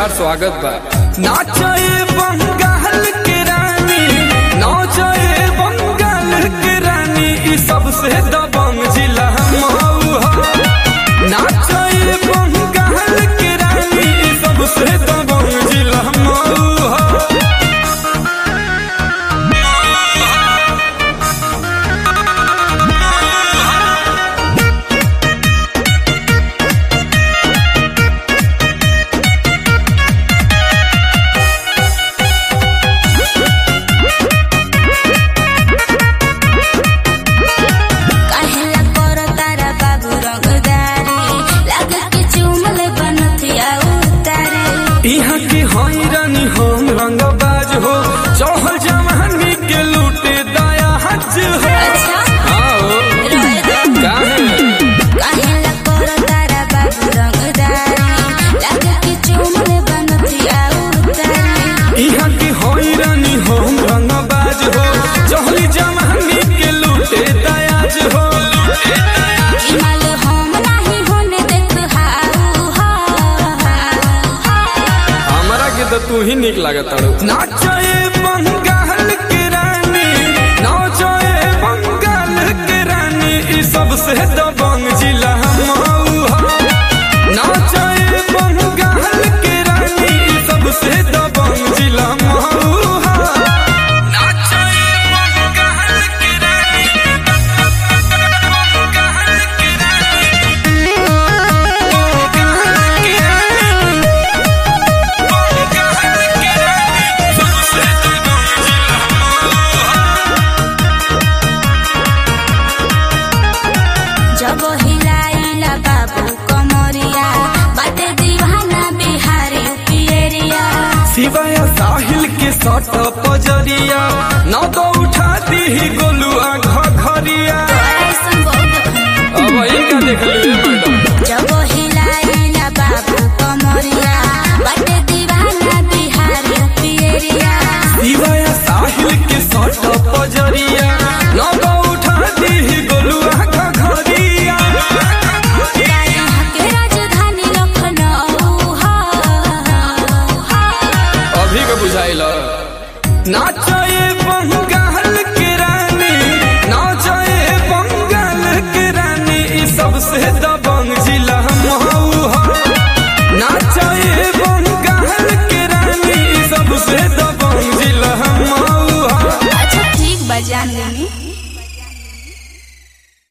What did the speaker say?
तोहार स्वागत बा। नाचे बंगाल के रानी, नाचे बंगाल के रानी, ई सबसे दबंग जिला मऊ ह। नाचे बंगाल के रानी, ई सबसे दबंग जिला मऊ ह। यहाँ की हाई रानी हम रंगबाज हो, चौहल जवानी के लूटे दया हज हो। यहाँ की हाई रानी हम रंगबाज हो, चौहली जवानी के लूटे दयाज हो। तो तू ही निक लागत। नाचे बंगाल के रानी, नाचे बंगाल के रानी, ई सबसे दबंग जिला मऊ ह। नाचे बंगाल के रानी, ई सबसे दबंग जिला मऊ ह। नाचे बंगाल के रानी, बंगाल के रानी, जब हिलाइला बाबू कमरिया, बाटे दीवाना बिहारी पियरिया। सिवाय साहिल के सट पजरिया, न तो उठा दी गोलुआ घरिया। अब इनका देख लीजिए मैडम। जब हिलाइला बाबू कमरिया, बाटे दीवाना बिहारी पियरिया। सिवाय साहिल के सट पजरिया, न तो उठा दी गोलुआ घरिया। के राजधानी लखनऊ ह। अभी का बुझाइल। नाचे